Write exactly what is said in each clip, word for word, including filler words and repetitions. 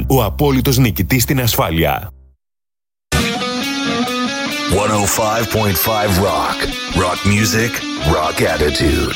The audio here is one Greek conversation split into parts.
Vodafone, ο απόλυτος νικητής στην ασφάλεια. εκατόν πέντε κόμμα πέντε Rock. Rock music, rock attitude.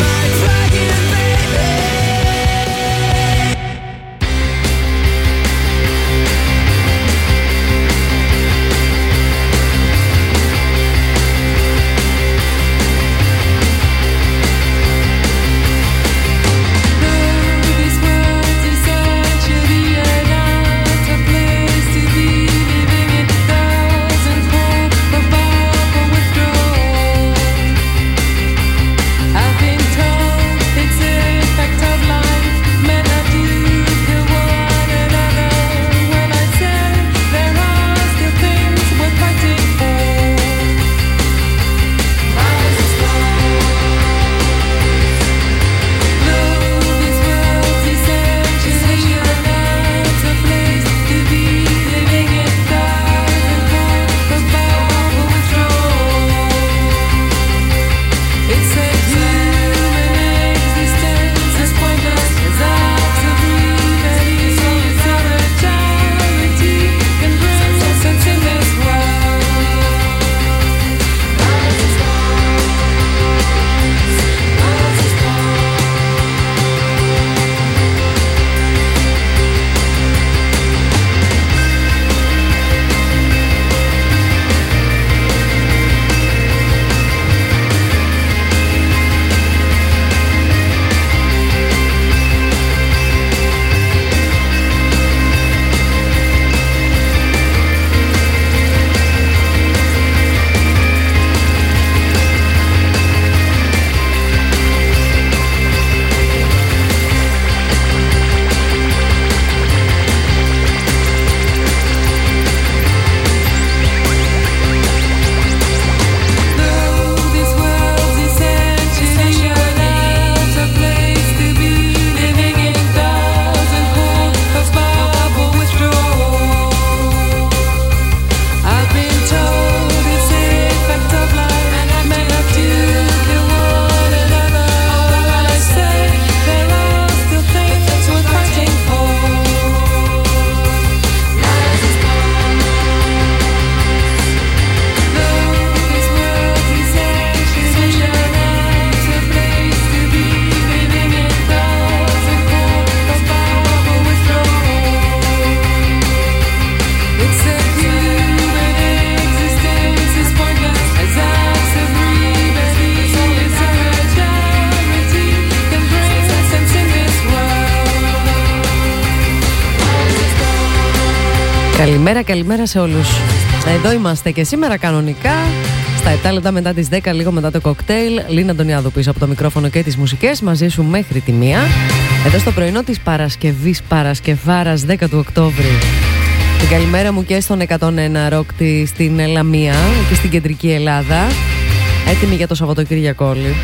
Καλημέρα, καλημέρα σε όλους. Εδώ είμαστε και σήμερα κανονικά στα επτά λεπτά μετά τις δέκα, λίγο μετά το κοκτέιλ. Λίνα Αντωνιάδου πίσω από το μικρόφωνο και τις μουσικές, μαζί σου μέχρι τη μία. Εδώ στο πρωινό της Παρασκευής, Παρασκευάρας δέκα του Οκτώβρη. Την καλημέρα μου και στον εκατόν ένα Ρόκτη στην Λαμία και στην κεντρική Ελλάδα. Έτοιμοι για το Σαββατοκύριακο όλοι.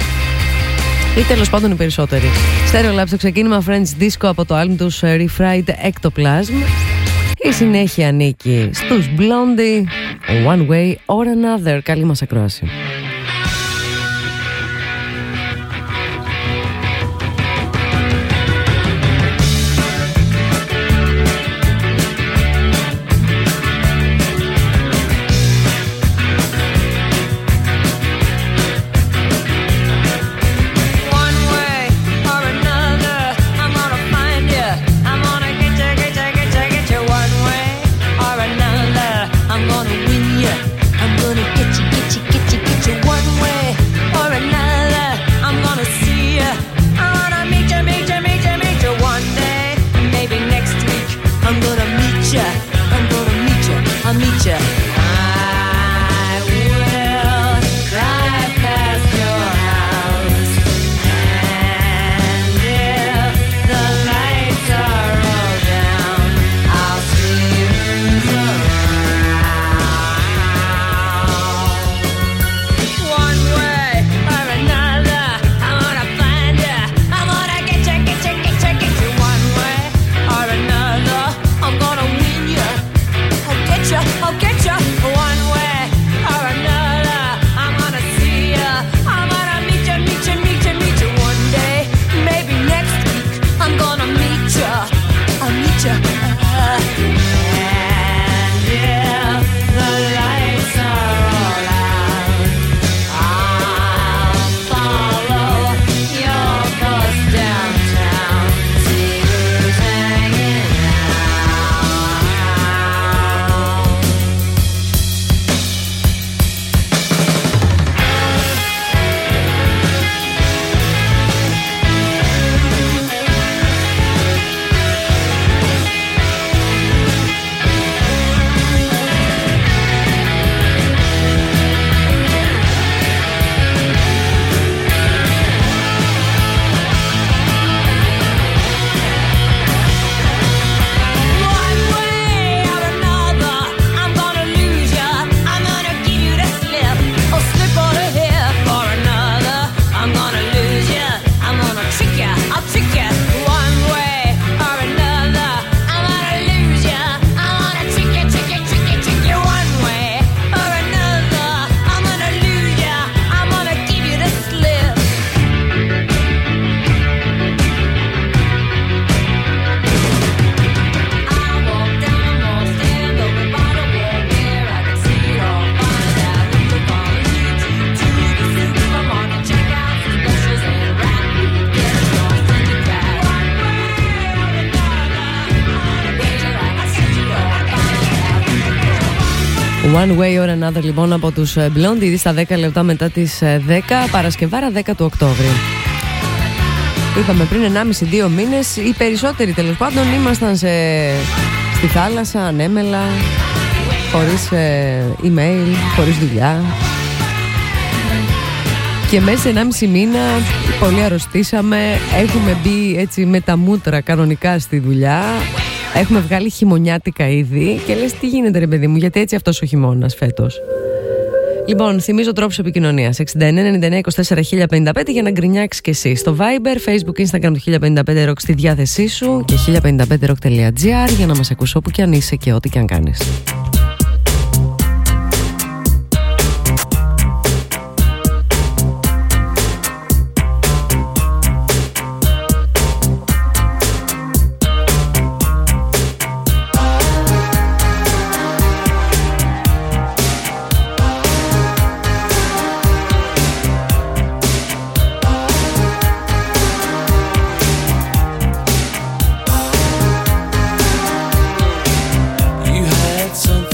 Ή τέλος πάντων οι περισσότεροι. Stereo Lab στο ξεκίνημα, French Disco από το άλμπουμ τους Refried Ectoplasm. Η συνέχεια ανήκει στους Blondie, One Way or Another. Καλή μας ακρόαση. I'm One Way or Another λοιπόν από τους Blondie, ήδη στα δέκα λεπτά μετά τις δέκα, Παρασκευάρα δέκα του Οκτώβρη. Είπαμε πριν ενάμιση δύο μήνες, οι περισσότεροι τέλος πάντων ήμασταν σε... στη θάλασσα, ανέμελα, χωρίς ε, email, χωρίς δουλειά. Και μέσα σε ενάμιση μήνα πολύ αρρωστήσαμε, έχουμε μπει έτσι με τα μούτρα κανονικά στη δουλειά. Έχουμε βγάλει χειμωνιάτικα ήδη και λες τι γίνεται ρε παιδί μου, γιατί έτσι αυτός ο χειμώνας φέτος. Λοιπόν, θυμίζω τρόπους επικοινωνίας εξήντα εννέα ενενήντα εννέα είκοσι τέσσερα χίλια πενήντα πέντε για να γκρινιάξεις και εσύ. Στο Viber, Facebook, Instagram του χίλια πενήντα πέντε Rock στη διάθεσή σου και χίλια πενήντα πέντε rock τελεία gr για να μας ακούς όπου κι αν είσαι και ό,τι κι αν κάνεις. Something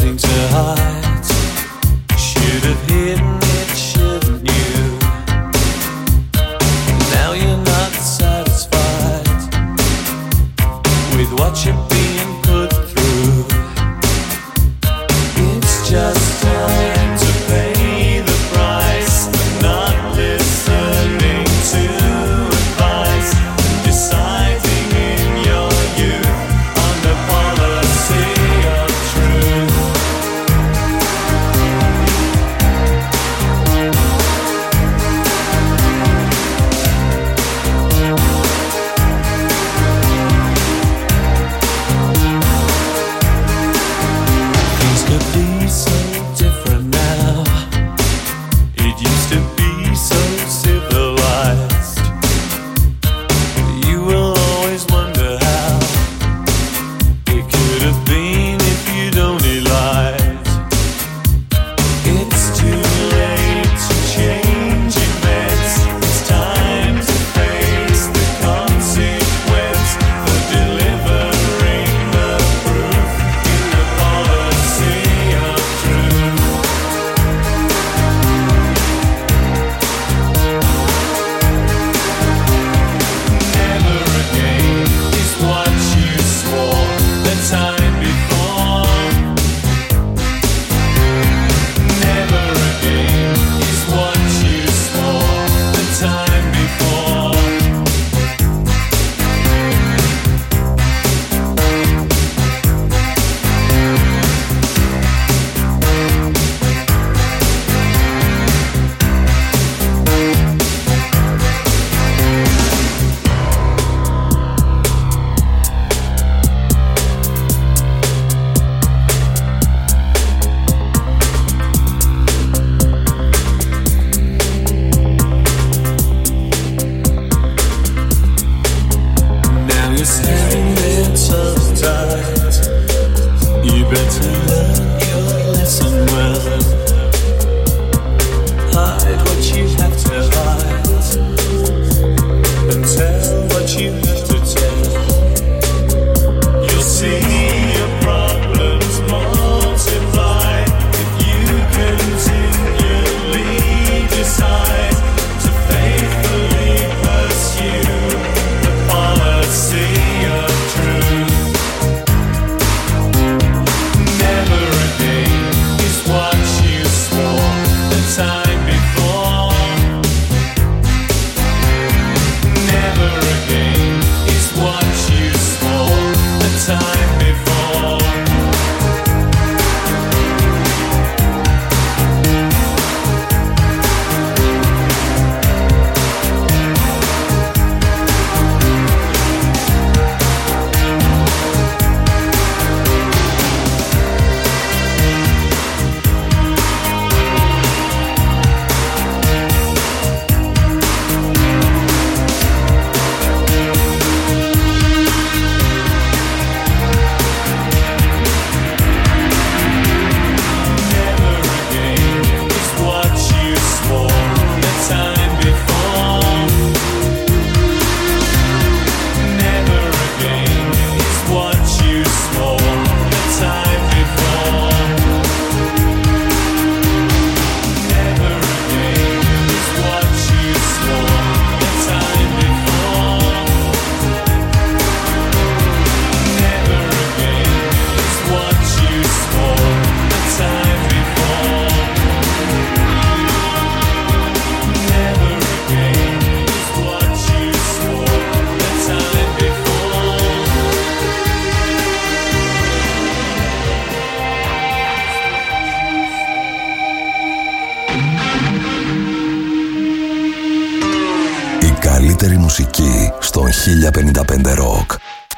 χίλια πενήντα πέντε Rock.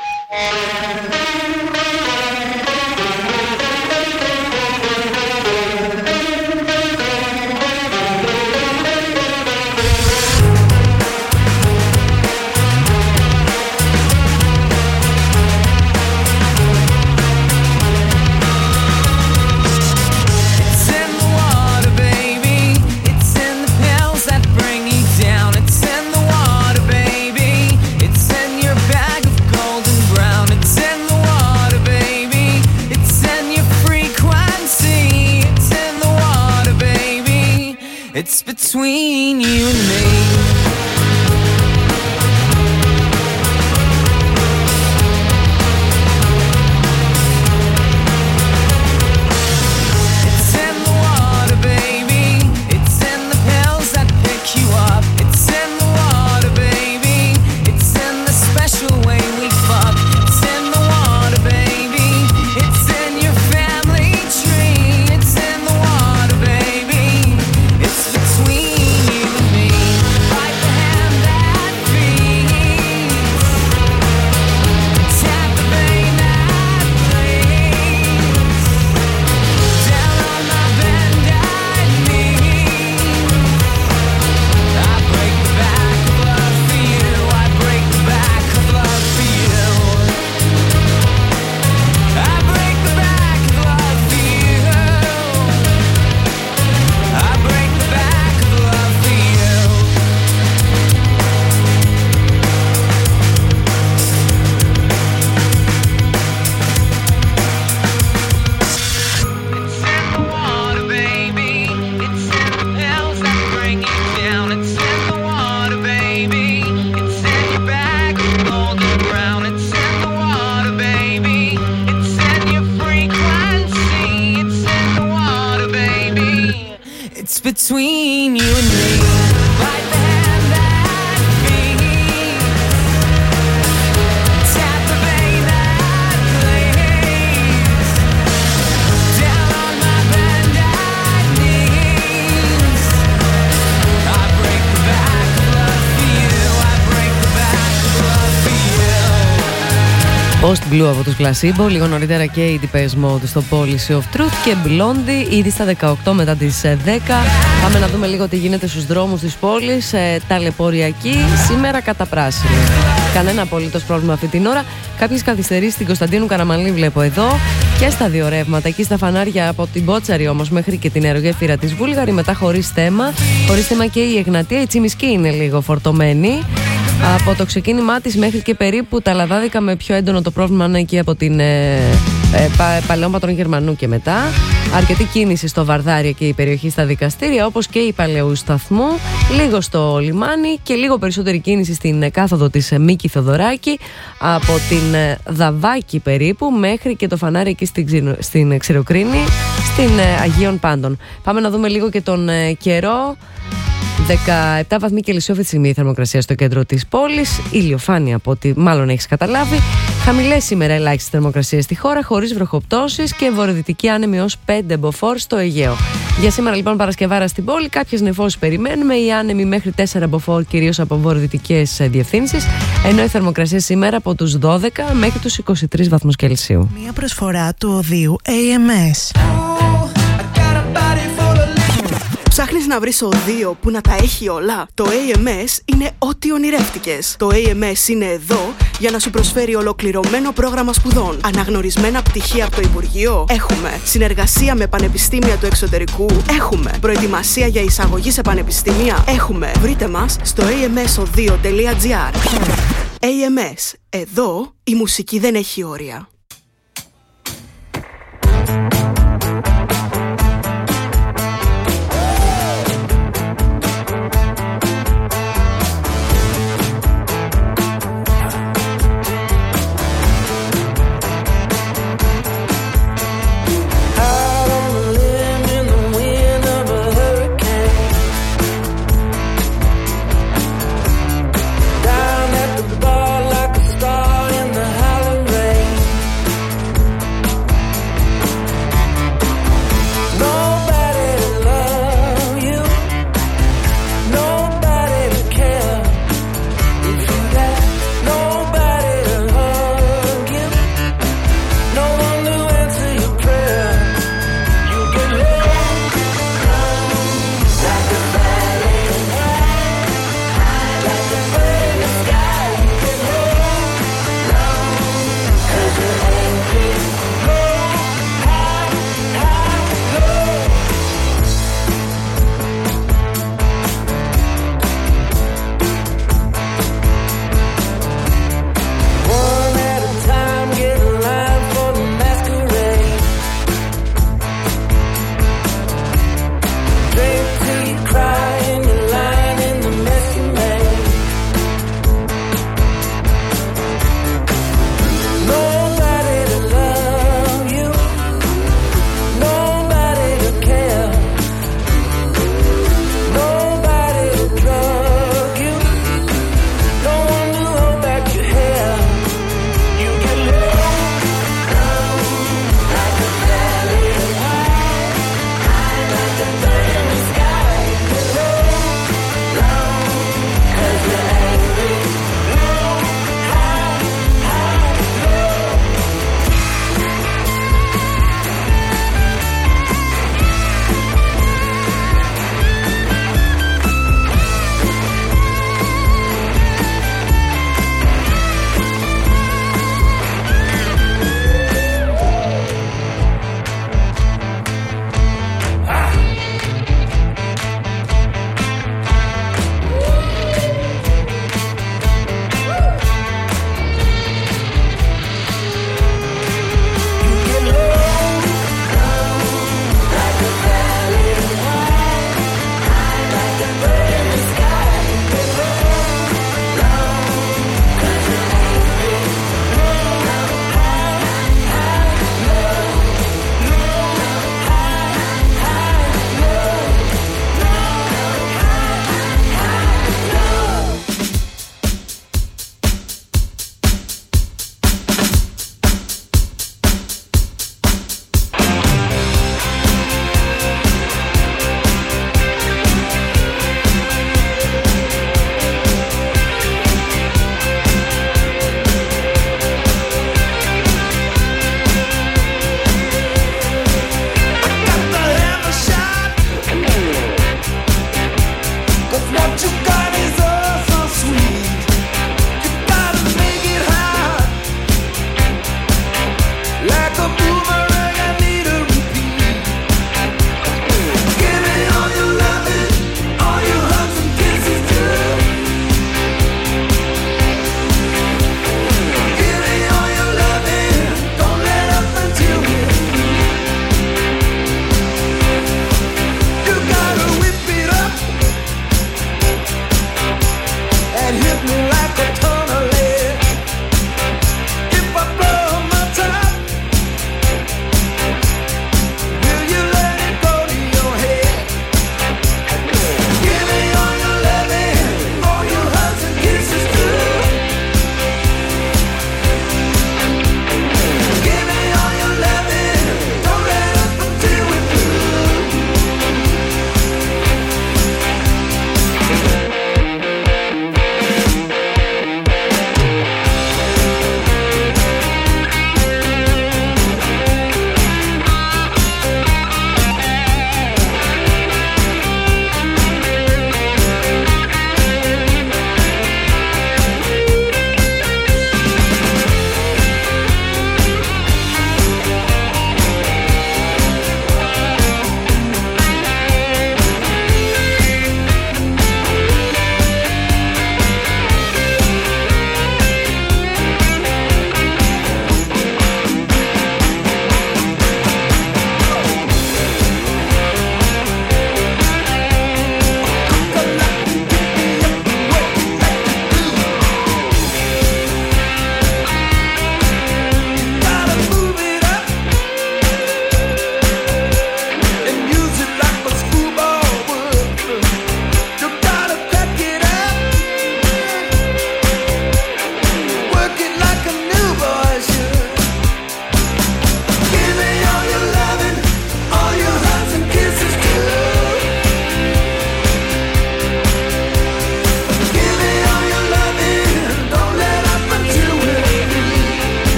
It's between you and me. It's in the water, baby. It's in the pills that pick you up. It's in the water, baby. It's in the special way we fuck. It's in the water, baby. It's in your family tree. It's in the water, baby. It's between you and me, like the hand that feeds, tap the vein that bleeds, down on my bended knees. I break the back of love for you. I break the back of love for you. I break the back of love for you. I break the back of love for you. It's in the water, baby. It's in the pills that bring you down. It's in the water, baby. It's in your bag of golden brown. It's in the water, baby. It's in your frequency. It's in the water, baby. It's between you and me, like the hand that feeds, tap the vein that bleeds, down on my bended knees. I break the back of love for you. I break the back of love for you. Post Blue από τους Placebo, λίγο νωρίτερα και η Depeche Mode στο Policy of Truth και Blondie ήδη στα δεκαοκτώ μετά τις δέκα. Πάμε να δούμε λίγο τι γίνεται στους δρόμους της πόλης. ε, Ταλαιπωριακή σήμερα κατά πράσινη. Κανένα απολύτως πρόβλημα αυτή την ώρα. Κάποιες καθυστερήσεις στην Κωνσταντίνου Καραμανλή βλέπω εδώ και στα δύο ρεύματα. Εκεί στα φανάρια από την Μπότσαρη όμως μέχρι και την αερογέφυρα της Βούλγαρη. Μετά χωρίς θέμα. Χωρίς θέμα και η Εγνατία. Η Τσιμισκή είναι λίγο φορτωμένη. Από το ξεκίνημά της μέχρι και περίπου τα Λαδάδικα με πιο έντονο το πρόβλημα είναι εκεί από την ε, ε, πα, Παλαιόν Πατρών Γερμανού και μετά. Αρκετή κίνηση στο Βαρδάρια και η περιοχή στα δικαστήρια, όπως και η Παλαιού Σταθμού. Λίγο στο λιμάνι και λίγο περισσότερη κίνηση στην κάθοδο της Μίκη Θοδωράκη από την Δαβάκη περίπου μέχρι και το φανάρι εκεί στην, στην Ξηροκρίνη, στην Αγίων Πάντων. Πάμε να δούμε λίγο και τον ε, καιρό. δεκαεπτά βαθμοί Κελσίου αυτή τη στιγμή η θερμοκρασία στο κέντρο της πόλης. Ηλιοφάνεια από ό,τι μάλλον έχεις καταλάβει. Χαμηλές σήμερα ελάχιστες θερμοκρασίες στη χώρα, χωρίς βροχοπτώσεις και βορειοδυτική άνεμη ως πέντε μποφόρ στο Αιγαίο. Για σήμερα λοιπόν Παρασκευάρα στην πόλη, κάποιες νεφώσεις περιμένουμε. Οι άνεμοι μέχρι τέσσερα μποφόρ κυρίως από βορειοδυτικές διευθύνσεις. Ενώ η θερμοκρασία σήμερα από τους δώδεκα μέχρι τους είκοσι τρεις βαθμούς Κελσίου. Μια προσφορά του οδείου έι εμ ες. Ψάχνεις να βρεις οδείο που να τα έχει όλα? Το έι εμ ες είναι ό,τι ονειρεύτηκες. Το έι εμ ες είναι εδώ για να σου προσφέρει ολοκληρωμένο πρόγραμμα σπουδών. Αναγνωρισμένα πτυχία από το Υπουργείο. Έχουμε. Συνεργασία με πανεπιστήμια του εξωτερικού. Έχουμε. Προετοιμασία για εισαγωγή σε πανεπιστήμια. Έχουμε. Βρείτε μας στο έι εμ ες οδείο τελεία τζι άρ. έι εμ ες. Εδώ η μουσική δεν έχει όρια. Down at the bar like a star in the Halloween.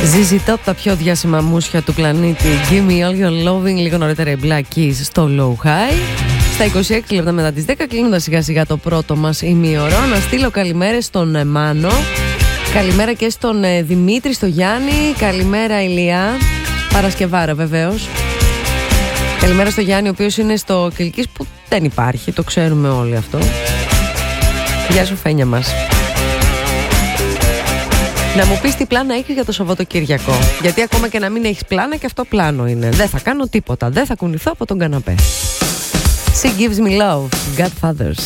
ζι ζι Top, τα πιο διάσημα μουσια του πλανήτη. Give me all your loving. Λίγο νωρίτερα η Black Keys στο Low High. Στα είκοσι έξι λεπτά μετά τις δέκα, κλείνοντας σιγά σιγά το πρώτο μας ημίωρο, να στείλω καλημέρες στον Μάνο. Καλημέρα και στον Δημήτρη, στο Γιάννη. Καλημέρα Ηλία. Παρασκευάρα βεβαίως. Καλημέρα στο Γιάννη, ο οποίος είναι στο Κιλκής που δεν υπάρχει, το ξέρουμε όλοι αυτό. Γεια σου Φένια μας. Να μου πεις τι πλάνα έχεις για το Σαββατοκύριακο. Γιατί ακόμα και να μην έχεις πλάνα, και αυτό πλάνο είναι. Δεν θα κάνω τίποτα, δεν θα κουνηθώ από τον καναπέ. She gives me love, Godfathers.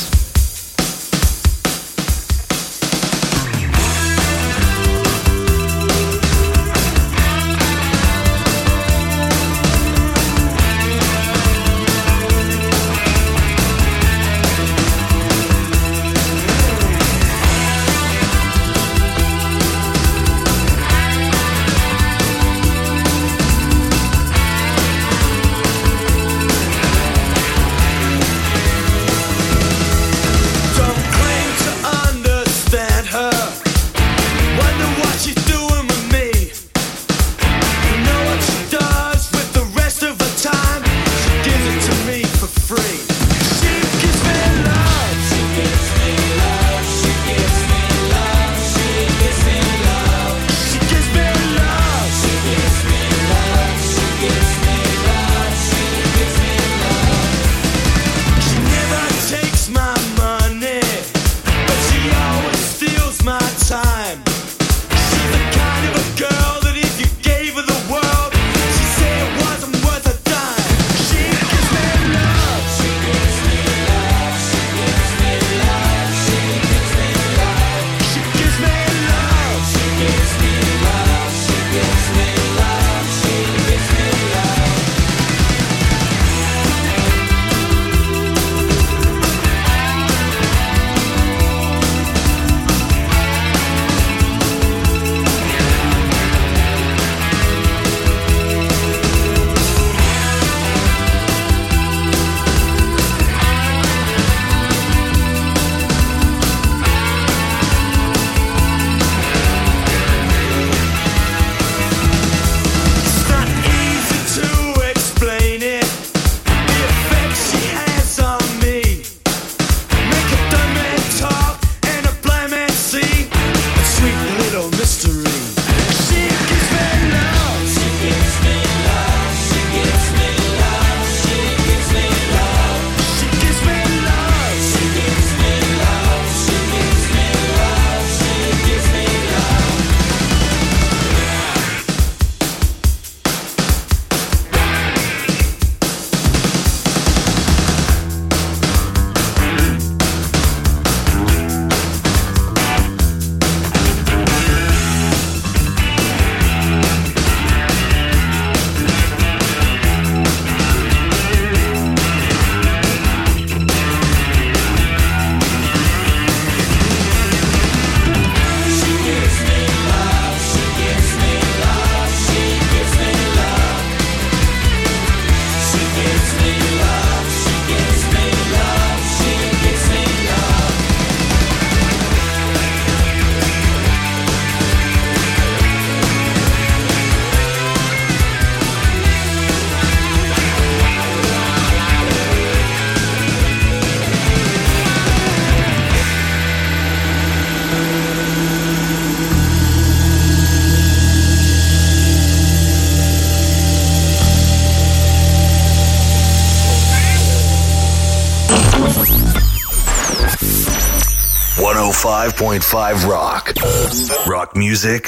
one oh five point five Rock. Rock music.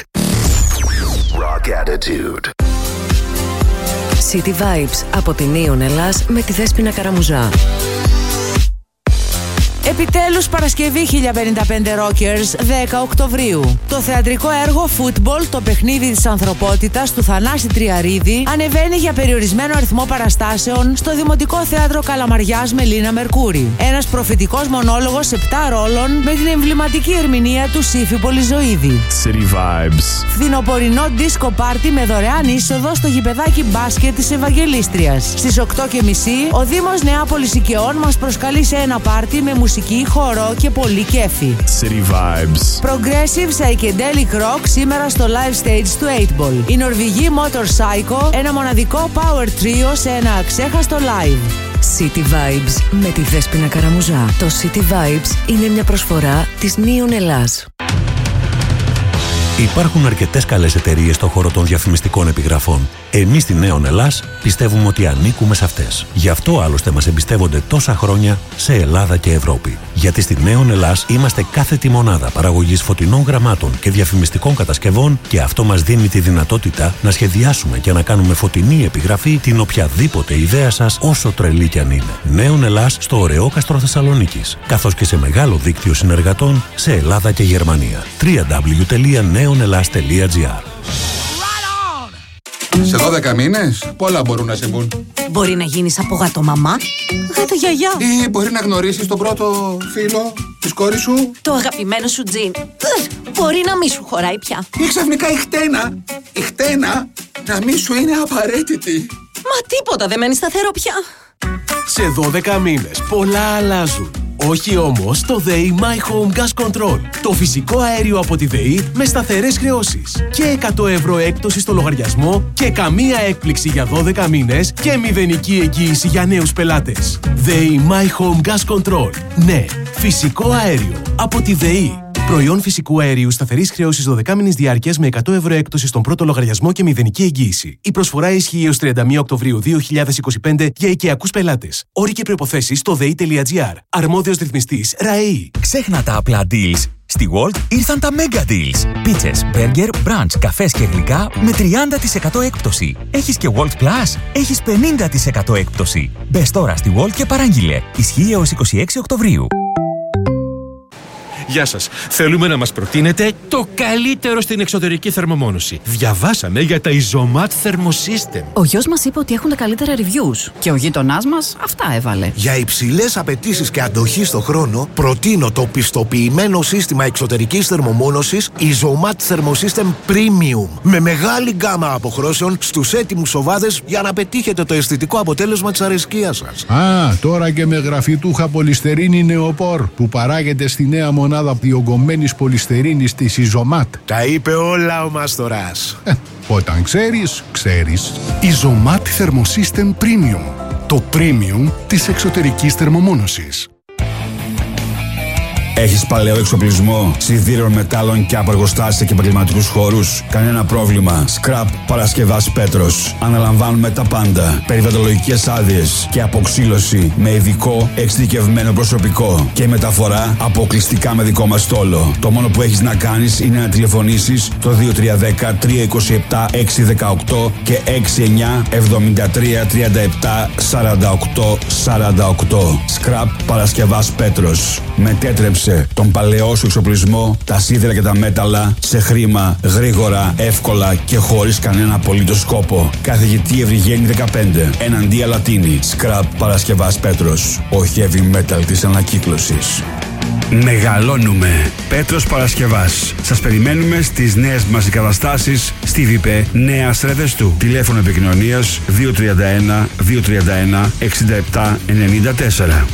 Rock attitude. City Vibes από την Neon Ελλάς με τη Δέσποινα Καραμουζά. Επιτέλους Παρασκευή χίλια πενήντα πέντε Rockers, δέκα Οκτωβρίου. Το θεατρικό έργο Football, το παιχνίδι της ανθρωπότητας του Θανάση Τριαρίδη, ανεβαίνει για περιορισμένο αριθμό παραστάσεων στο Δημοτικό Θέατρο Καλαμαριάς με Λίνα Μερκούρη. Ένας προφητικός μονόλογος επτά ρόλων με την εμβληματική ερμηνεία του Σύφη Πολυζωίδη. City Vibes. Φθινοπορεινό disco party με δωρεάν είσοδο στο γηπεδάκι μπάσκετ της Ευαγγελίστριας. Στις οκτώ και μισή ο Δήμος Νεάπολης Οικαιών μας προσκαλεί σε ένα πάρτι με μουσική μουσική, χορό και πολύ κέφι. City Vibes. Progressive Psychedelic Rock σήμερα στο live stage του eight ball. Η Νορβηγή Motorcycle, ένα μοναδικό power trio σε ένα αξέχαστο live. City Vibes με τη Δέσποινα Καραμουζά. Το City Vibes είναι μια προσφορά της Neon Ελλάς. Υπάρχουν αρκετές καλές εταιρείες στον χώρο των διαφημιστικών επιγραφών. Εμείς στη Neon Ελλάς πιστεύουμε ότι ανήκουμε σε αυτές. Γι' αυτό άλλωστε μας εμπιστεύονται τόσα χρόνια σε Ελλάδα και Ευρώπη. Γιατί στη Neon Ελλάς είμαστε κάθετη μονάδα παραγωγής φωτεινών γραμμάτων και διαφημιστικών κατασκευών και αυτό μας δίνει τη δυνατότητα να σχεδιάσουμε και να κάνουμε φωτεινή επιγραφή την οποιαδήποτε ιδέα σας, όσο τρελή κι αν είναι. Neon Ελλάς στο Ωρεόκαστρο Θεσσαλονίκης, καθώς και σε μεγάλο δίκτυο συνεργατών σε Ελλάδα και Γερμανία. double-u double-u double-u τελεία neon elas τελεία gr. Σε δώδεκα μήνες, πολλά μπορούν να συμβούν. Μπορεί να γίνεις από γατομαμά, γατογιαγιά. Ή μπορεί να γνωρίσεις τον πρώτο φίλο της κόρης σου. Το αγαπημένο σου τζιν. Μπορεί να μη σου χωράει πια. Ή ξαφνικά η χτένα, η χτένα να μη σου είναι απαραίτητη. Μα τίποτα δεν μένει σταθερό πια. Σε δώδεκα μήνες πολλά αλλάζουν. Όχι όμως το ΔΕΗ My Home Gas Control. Το φυσικό αέριο από τη ΔΕΗ με σταθερές χρεώσεις. Και εκατό ευρώ έκπτωση στο λογαριασμό και καμία έκπληξη για δώδεκα μήνες και μηδενική εγγύηση για νέους πελάτες. ΔΕΗ My Home Gas Control. Ναι, φυσικό αέριο από τη ΔΕΗ. Προϊόν φυσικού αερίου σταθερής χρέωσης δώδεκα μήνης διάρκειας με εκατό ευρώ έκπτωση στον πρώτο λογαριασμό και μηδενική εγγύηση. Η προσφορά ισχύει έως τριάντα μία Οκτωβρίου δύο χιλιάδες είκοσι πέντε για οικιακούς πελάτες. Όροι και προϋποθέσεις στο δε ι τελεία τζι άρ. Αρμόδιος ρυθμιστής ΡΑΕΗ. Ξέχνα τα απλά deals. Στη Walt ήρθαν τα Mega Deals. Πίτσες, μπέργκερ, μπραντς, καφές και γλυκά με τριάντα τοις εκατό έκπτωση. Έχεις και Walt Plus? Έχεις πενήντα τοις εκατό έκπτωση. Μπες τώρα στη Walt και παράγγειλε. Ισχύει έως είκοσι έξι Οκτωβρίου. Γεια σας. Θέλουμε να μας προτείνετε το καλύτερο στην εξωτερική θερμομόνωση. Διαβάσαμε για τα Isomat Thermosystem. Ο γιος μας είπε ότι έχουν τα καλύτερα reviews και ο γείτονάς μας αυτά έβαλε. Για υψηλές απαιτήσεις και αντοχή στο χρόνο, προτείνω το πιστοποιημένο σύστημα εξωτερικής θερμομόνωσης Isomat Thermosystem Premium. Με μεγάλη γκάμα αποχρώσεων στους έτοιμους οβάδες για να πετύχετε το αισθητικό αποτέλεσμα της αρεσκίας σας. Α, τώρα και με γραφιτούχα πολυστερίνη νεοπόρ που παράγεται στη νέα μονάδα διογκωμένης πολυστερίνης της Isomat. Τα είπε όλα ο Μάστορας. Ε, όταν ξέρεις, ξέρεις. Isomat Thermosystem Premium. Το premium της εξωτερικής θερμομόνωσης. Έχεις παλαιό εξοπλισμό, σιδήρων, μετάλλων και απεργοστάσια και επαγγελματικούς χώρους? Κανένα πρόβλημα. Scrap Παρασκευάς Πέτρος. Αναλαμβάνουμε τα πάντα. Περιβαλλοντολογικές άδειες και αποξύλωση με ειδικό εξειδικευμένο προσωπικό και μεταφορά αποκλειστικά με δικό μας στόλο. Το μόνο που έχεις να κάνεις είναι να τηλεφωνήσεις το δύο τρία ένα μηδέν τρία είκοσι επτά έξι δεκαοκτώ και έξι εννιά εβδομήντα τρία τριάντα επτά σαράντα οκτώ σαράντα οκτώ. Scrap Παρασκευάς Πέτρος. Μετέτρεψε τον παλαιό σου εξοπλισμό, τα σίδερα και τα μέταλλα σε χρήμα, γρήγορα, εύκολα και χωρίς κανένα απολύτως σκόπο. Καθηγητή Ευρυγένη δεκαπέντε, εναντία Λατίνη. Scrap Παρασκευάς Πέτρος. Ο heavy metal της ανακύκλωσης. Μεγαλώνουμε. Πέτρος Παρασκευάς. Σας περιμένουμε στις νέες μας εγκαταστάσεις στη ΒΙΠΕ Νέας Ρεδεστού. Τηλέφωνο επικοινωνίας δύο τρία ένα δύο τρία ένα εξήντα επτά ενενήντα τέσσερα.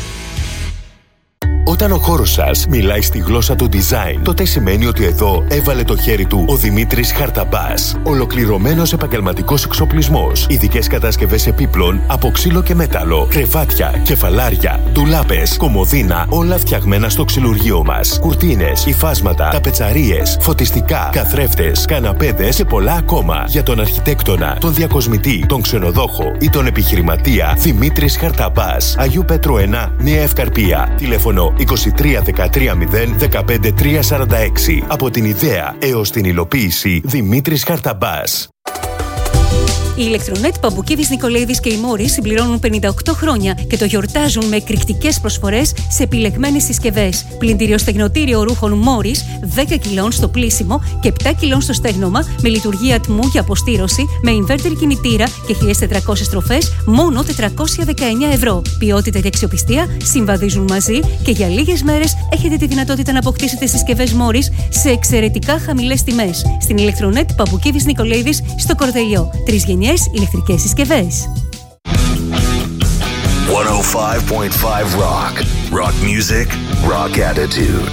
Όταν ο χώρος σας μιλάει στη γλώσσα του design, τότε σημαίνει ότι εδώ έβαλε το χέρι του ο Δημήτρης Χαρταμπάς. Ολοκληρωμένος επαγγελματικός εξοπλισμός, ειδικές κατασκευές επίπλων από ξύλο και μέταλλο, κρεβάτια, κεφαλάρια, ντουλάπες, κομοδίνα, όλα φτιαγμένα στο ξυλουργείο μας. Κουρτίνες, υφάσματα, ταπετσαρίες, φωτιστικά, καθρέφτες, καναπέδες και πολλά ακόμα. Για τον αρχιτέκτονα, τον διακοσμητή, τον ξενοδόχο ή τον επιχειρηματία, Δημήτρης Χαρταμπάς. Αγίου Πέτρου ένα, Νέα Ευκαρπία. Τηλέφωνο είκοσι τρία δεκατρία μηδέν δεκαπέντε τρία σαράντα έξι. Από την ιδέα έως την υλοποίηση, Δημήτρης Χαρταμπάς. Η Ηλεκτρονέτ Παμπουκίδης Νικολαίδης και η Μόρις συμπληρώνουν πενήντα οκτώ χρόνια και το γιορτάζουν με εκρηκτικές προσφορές σε επιλεγμένες συσκευές. Πλυντήριο στεγνοτήριο ρούχων Μόρις, δέκα κιλών στο πλύσιμο και επτά κιλών στο στέγνομα, με λειτουργία ατμού για αποστήρωση, με inverter κινητήρα και χίλιες τετρακόσιες στροφές, μόνο τετρακόσια δεκαεννιά ευρώ. Ποιότητα και αξιοπιστία συμβαδίζουν μαζί και για λίγες μέρες έχετε τη δυνατότητα να αποκτήσετε συσκευές Μόρις σε εξαιρετικά χαμηλές τιμές. Στην Ηλεκτρονέτ Παμπουκίδης Νικολαίδης στο Κορδελιό. Τρεις γενιές ηλεκτρικές συσκευές. εκατόν πέντε κόμμα πέντε Rock. Rock music, Rock Attitude.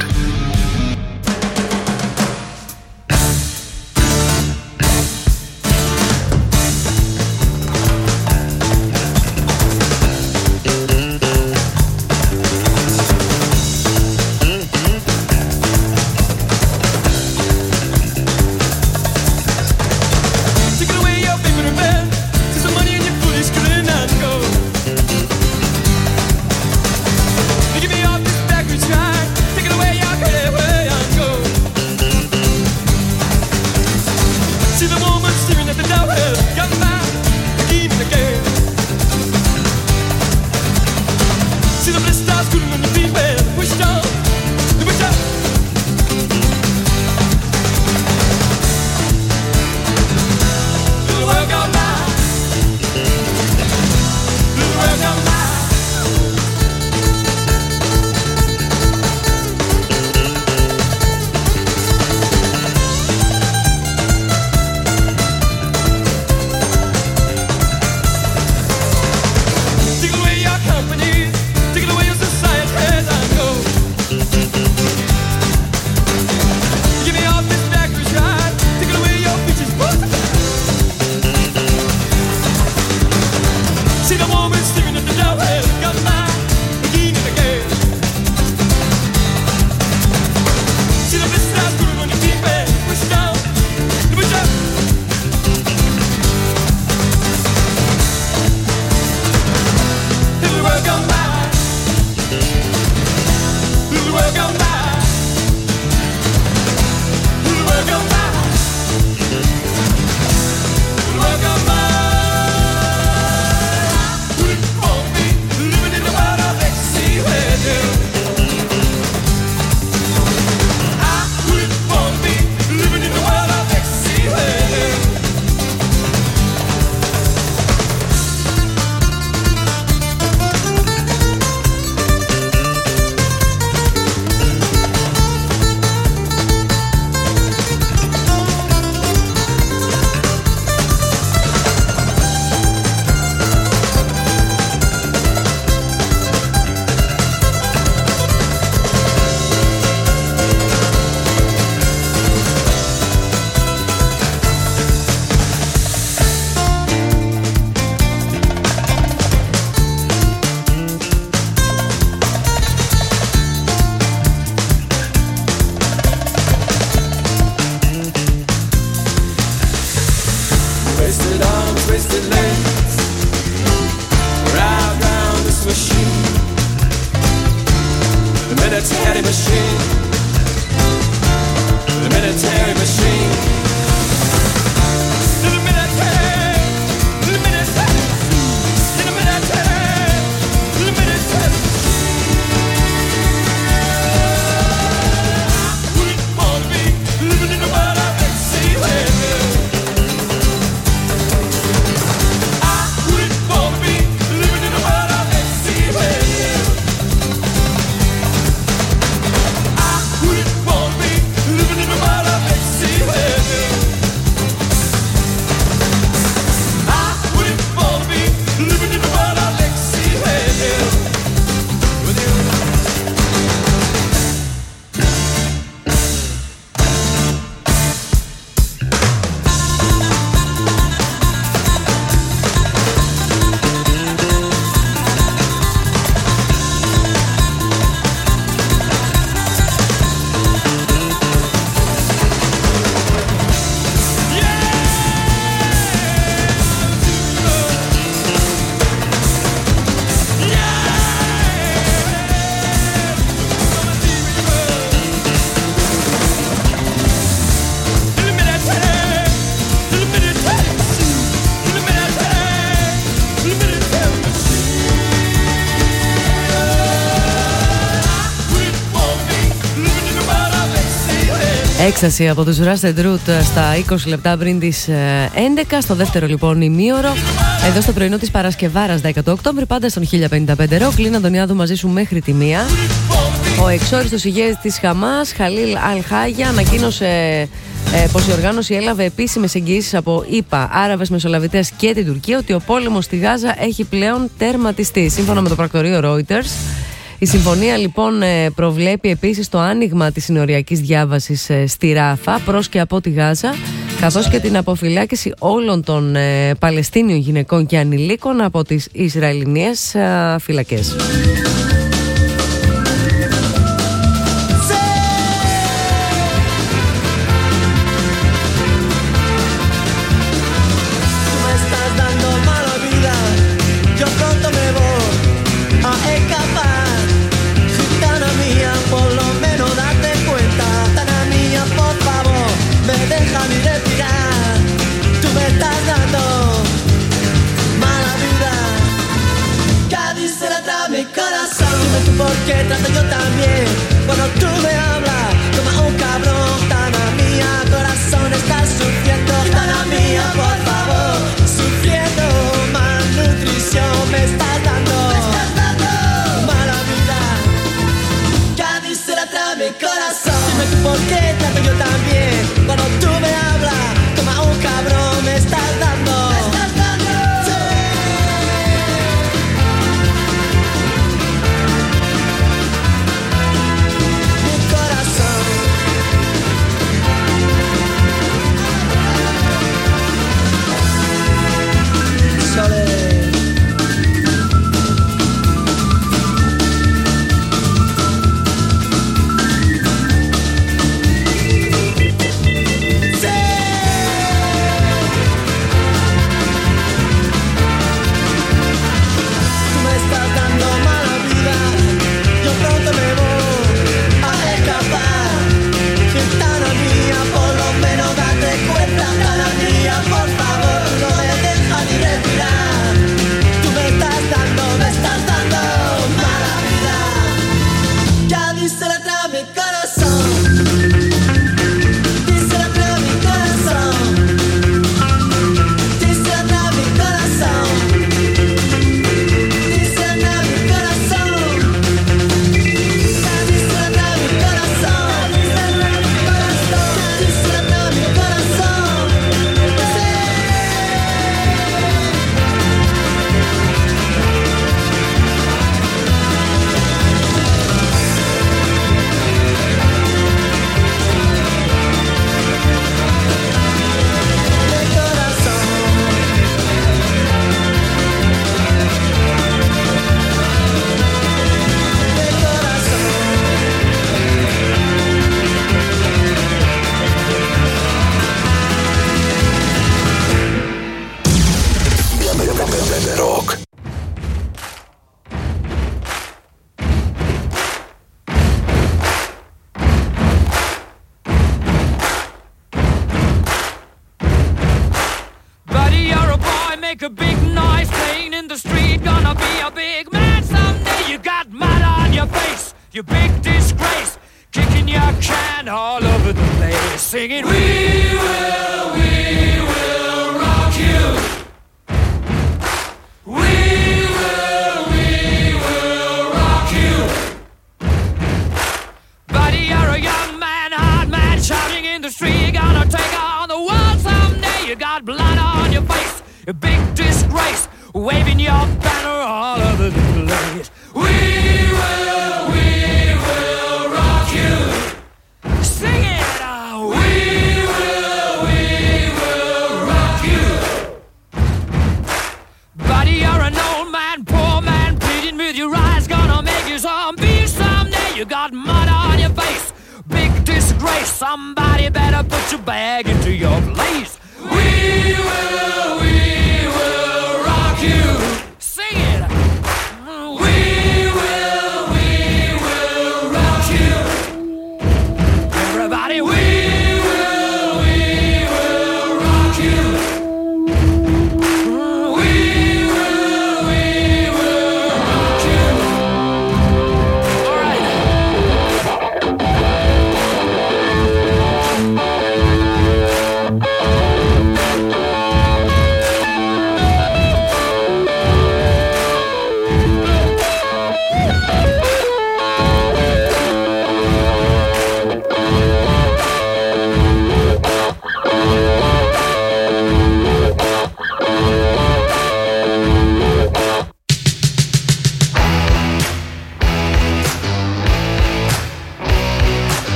Έκσταση από τους Rusted Root στα είκοσι λεπτά πριν τις έντεκα, στο δεύτερο λοιπόν ημίωρο, εδώ στο πρωινό της Παρασκευάρας δέκατο Οκτώβρη, πάντα στον χίλια πενήντα πέντε Rock. Λίνα Αντωνιάδου μαζί σου μέχρι τη μία. Ο εξόριστος ηγέτης της Χαμάς, Χαλίλ Αλ-Χάγια, ανακοίνωσε ε, πως η οργάνωση έλαβε επίσημες εγγυήσεις από ΗΠΑ, Άραβες Μεσολαβητές και την Τουρκία ότι ο πόλεμος στη Γάζα έχει πλέον τερματιστεί. Σύμφωνα με το πρακτορείο Reuters, Η συμφωνία λοιπόν προβλέπει επίσης το άνοιγμα της συνοριακής διάβασης στη Ράφα προς και από τη Γάζα, καθώς και την αποφυλάκηση όλων των ε, Παλαιστίνιων γυναικών και ανηλίκων από τις Ισραηλινές ε, φυλακές. Porque trato yo también cuando tú me hablas como un cabrón. Tana mía, corazón está sufriendo. Tana mía, por favor, sufriendo. Malnutrición me estás dando, me estás dando mala vida. Cádiz se la trae mi corazón. Dime tú por qué trato yo también cuando tú me hablas como un cabrón. Me estás dando, me estás dando.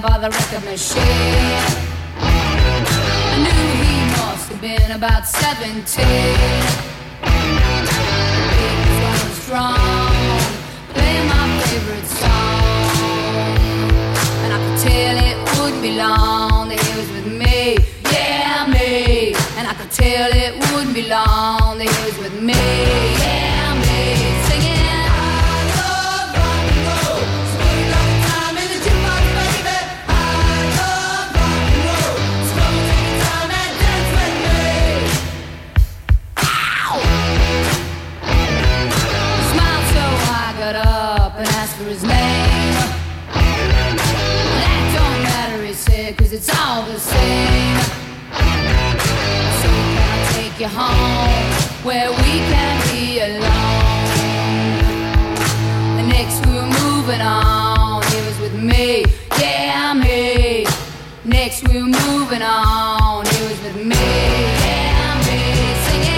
by the record machine. I knew he must have been about seventeen. He was going strong, playing my favorite song, and I could tell it wouldn't be long that he was with me, yeah me. And I could tell it wouldn't be long that he was with me, yeah me. Singing. For his name, that don't matter, he said, 'cause it's all the same. So can I take you home where we can be alone? The next we were moving on, he was with me, yeah me. Next we were moving on, he was with me, yeah me. Singing.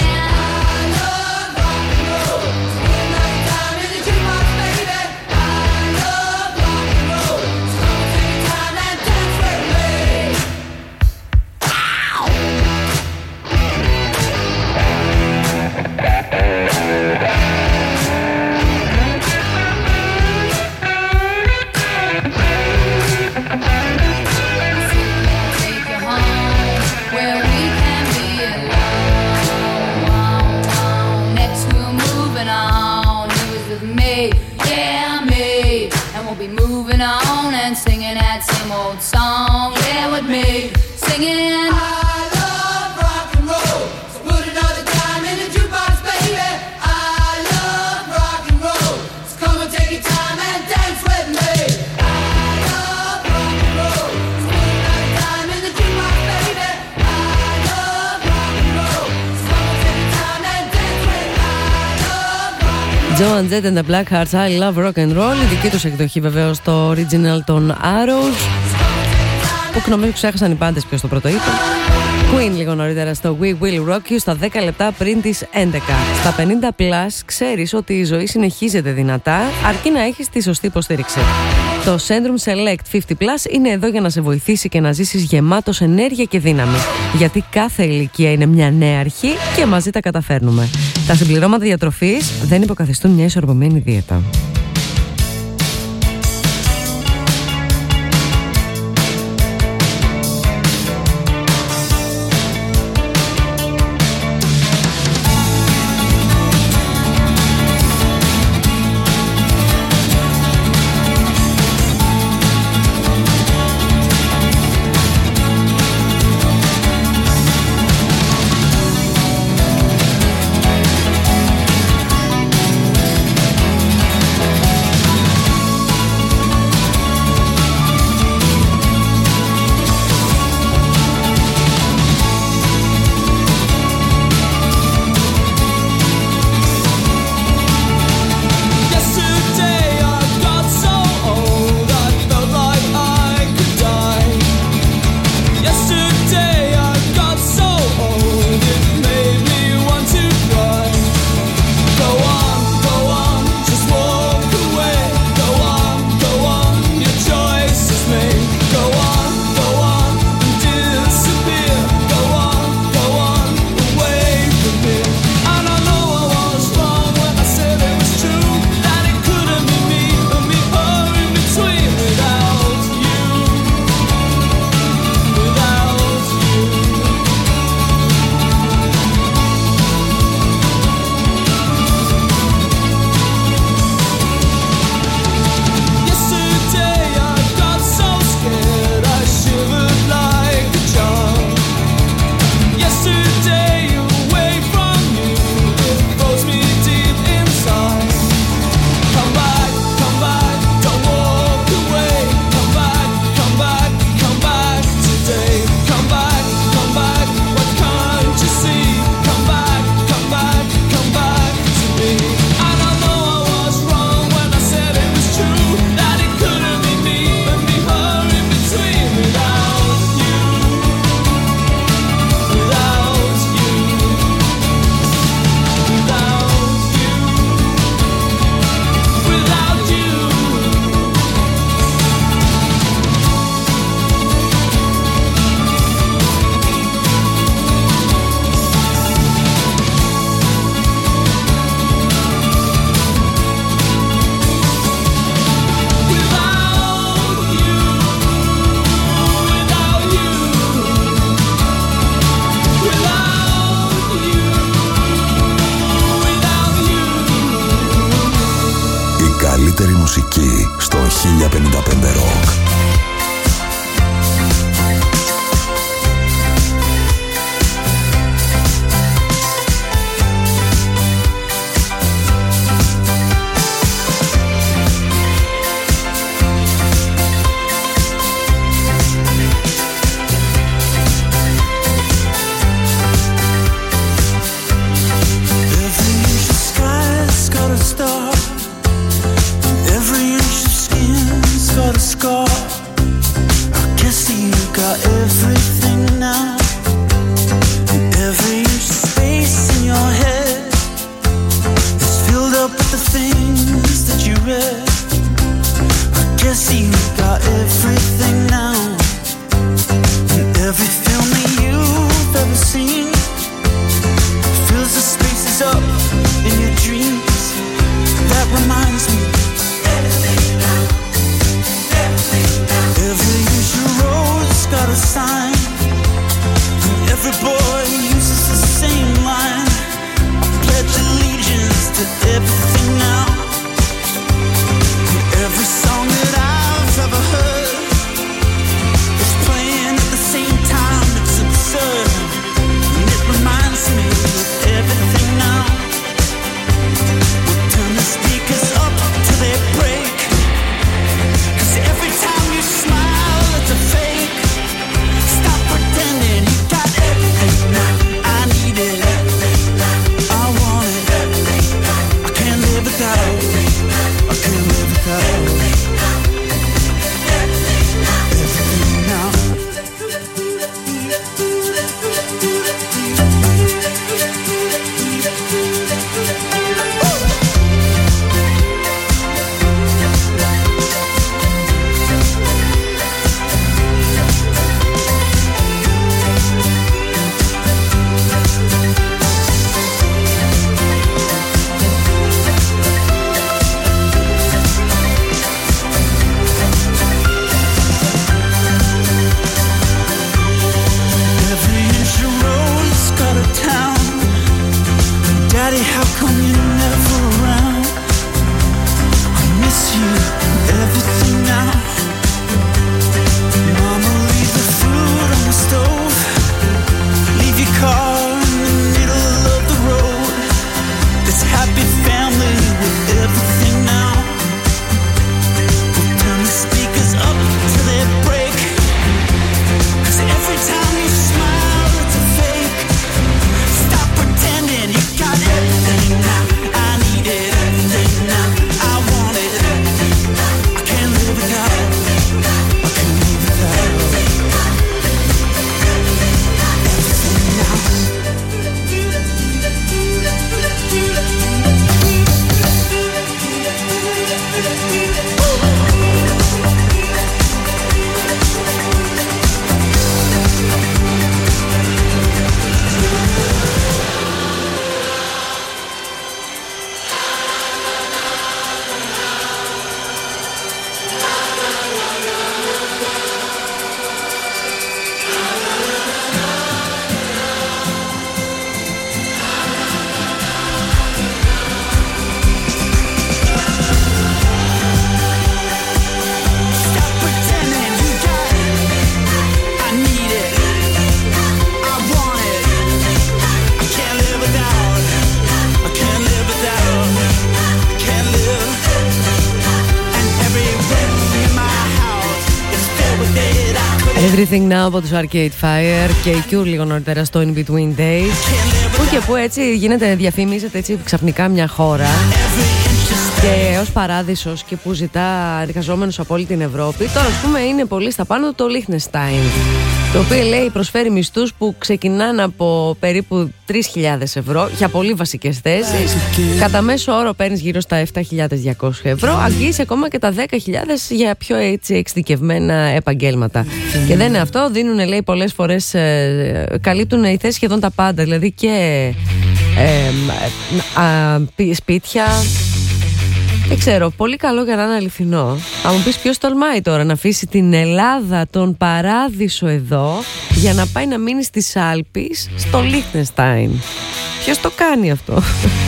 Moving on and singing that same old song, yeah, with me, singing. I love rock and roll, so put another dime in the jukebox, baby. I love rock and roll, so come and take your time and dance with me. I love rock and roll, so put another dime in the jukebox, baby. I love rock and roll, so come and take your time and dance with me. I love rock and roll. Joan Jett and the Blackhearts, I love rock and roll. Η δική τους εκδοχή βεβαίως το original των Arrows, που νομίζω ξέχασαν οι πάντες ποιος το πρώτο είπε. Queen λίγο νωρίτερα στο We Will Rock You στα δέκα λεπτά πριν τις έντεκα. Στα πενήντα πλας ξέρεις ότι η ζωή συνεχίζεται δυνατά, αρκεί να έχεις τη σωστή υποστήριξη. Το Centrum Select πενήντα πλας είναι εδώ για να σε βοηθήσει και να ζήσεις γεμάτος ενέργεια και δύναμη. Γιατί κάθε ηλικία είναι μια νέα αρχή και μαζί τα καταφέρνουμε. Τα συμπληρώματα διατροφής δεν υποκαθιστούν μια ισορροπημένη δίαιτα. χίλια πενήντα πέντε Rock. Everything Now από τους Arcade Fire και η Cure λίγο νωρίτερα στο In Between Days. Που και που έτσι γίνεται, διαφημίζεται έτσι ξαφνικά μια χώρα και ως παράδεισος και που ζητά εργαζόμενους από όλη την Ευρώπη. Τώρα, ας πούμε, είναι πολύ στα πάνω το Liechtenstein, το οποίο λέει προσφέρει μισθούς που ξεκινάνε από περίπου τρεις χιλιάδες ευρώ για πολύ βασικές θέσεις. Κατά μέσο όρο παίρνεις γύρω στα επτά χιλιάδες διακόσια ευρώ. Αγγίζει ακόμα και τα δέκα χιλιάδες για πιο έτσι εξειδικευμένα επαγγέλματα. Και δεν είναι αυτό, δίνουν, λέει, πολλές φορές, ε, καλύπτουν οι θέσεις σχεδόν τα πάντα, δηλαδή και ε, α, σπίτια. Δεν ξέρω, πολύ καλό για να είναι αληθινό. Θα μου πεις ποιος τολμάει τώρα να αφήσει την Ελλάδα, τον παράδεισο εδώ, για να πάει να μείνει στις Άλπεις, στο Liechtenstein. Ποιος το κάνει αυτό?